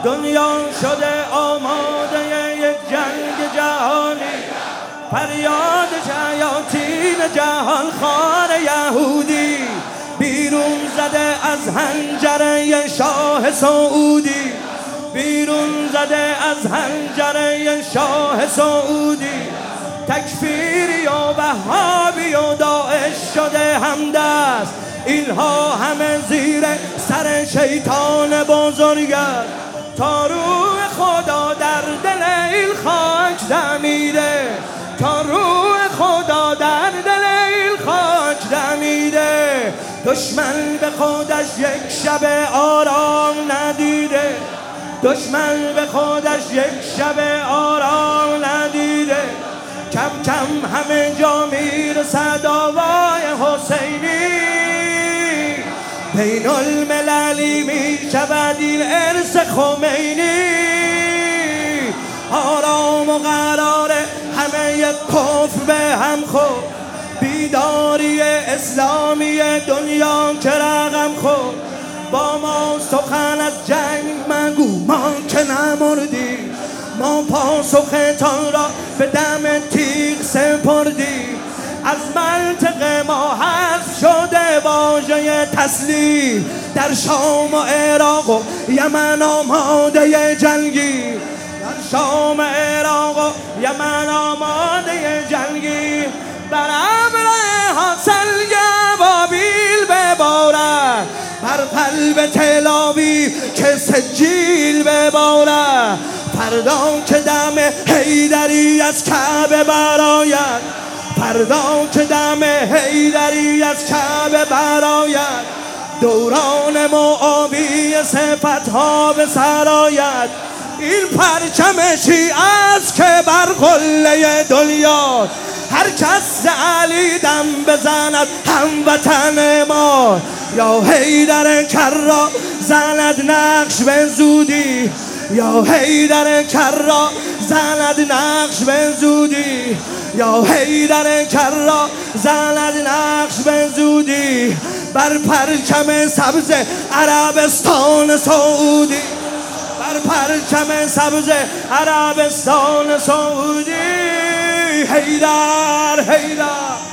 دنیا شده آماده یک جنگ جهانی، فریاد شیاطین جهان خار یهودی، بیرون زده از حنجره شاه سعودی، بیرون زده از حنجره شاه سعودی. تکفیری و وهابی و داعش شده همدست، اینها همه زیر سر شیطان بزرگ است. تا روح خدا در دل این خاک دمیده، تا روح خدا در دل این خاک دمیده. دشمن به خودش یک شب آرام ندیده، دشمن به خودش یک شب آرام ندیده. کم کم همه جا میرسد آوای حسینی، بین المللی می شود این ارث خمینی. آرام و قرار همه یک کفر به هم خورد، بیداری اسلامی دنیا که رقم خورد. با ما سخن از جنگ مگو ما که نمردیم، ما پاسختان را به دم تیغ سپردیم. از منطقه ما حذف شده واژه تسلیم، در شام و عراق و یمن آماده جنگی، در شام عراق و یمن آماده جنگی. بر ابر حاصل بابیل ببارد، بر قلب تل آویو که سجیل ببارد. فردا که دم حیدری از کعبه برآید، فردا که دم حیدری از کعبه برآید. دوران معاویه صفتها به سر آید. این پرچم شیعه است که بر قله دنیا، هر کس علی دم بزند هموطن ما. یا حیدر کرا زند نقش به زودی، یا حیدر کرا زند نقش به زودی، یا حیدر کرا زند نقش به زودی. بر پرچم سبز عربستان سعودی، بر پرچم سبز عربستان سعودی. حیدر حیدر